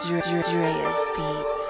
Dreas Beats.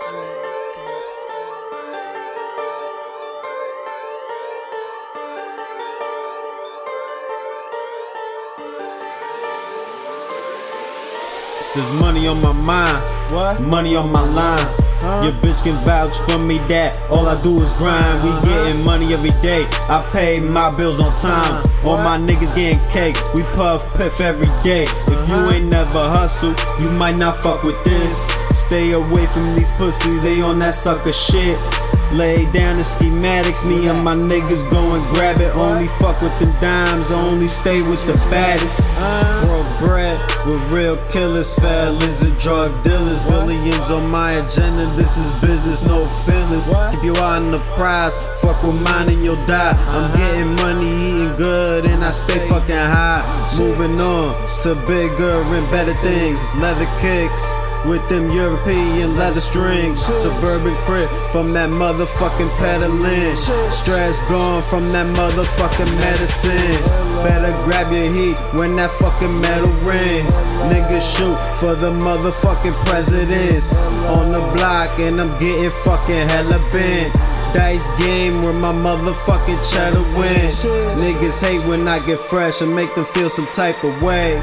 There's money on my mind, What? money on my line. Your bitch can vouch for me that all I do is grind. We getting money every day, I pay my bills on time. All my niggas getting cake, we puff piff every day. If you ain't never hustle, you might not fuck with this. Stay away from these pussies, they on that sucker shit. Lay down the schematics, me and my niggas go and grab it. Only fuck with the dimes, only stay with the baddest. Broke bread with real killers, felons and drug dealers. Billions on my agenda, this is business, no feelings. Keep your eye on the prize, fuck with mine and you'll die. I'm getting money, eating good, and I stay fucking high. Moving on to bigger and better things. Leather kicks with them European leather strings. Suburban crib from that motherfucking peddling. Stress gone from that motherfucking medicine. Better grab your heat when that fucking metal ring. Niggas shoot for the motherfucking presidents on the block, and I'm getting fucking hella bent. Dice game where my motherfucking cheddar win. Niggas hate when I get fresh and make them feel some type of way,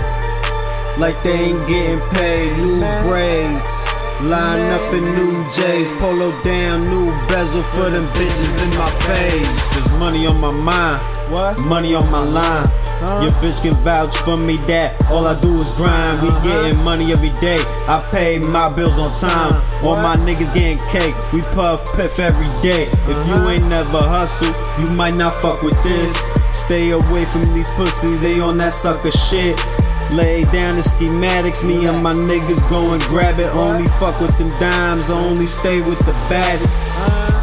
like they ain't getting paid. New braids, line up in new J's, polo down, new bezel for them bitches in my face. There's money on my mind, What? money on my line. Your bitch can vouch for me that all I do is grind. We getting money every day, I pay my bills on time. All my niggas getting cake, we puff piff every day. If you ain't never hustle, you might not fuck with this. Stay away from these pussies, they on that sucker shit. Lay down the schematics, me and my niggas go and grab it. Only fuck with them dimes, only stay with the baddest.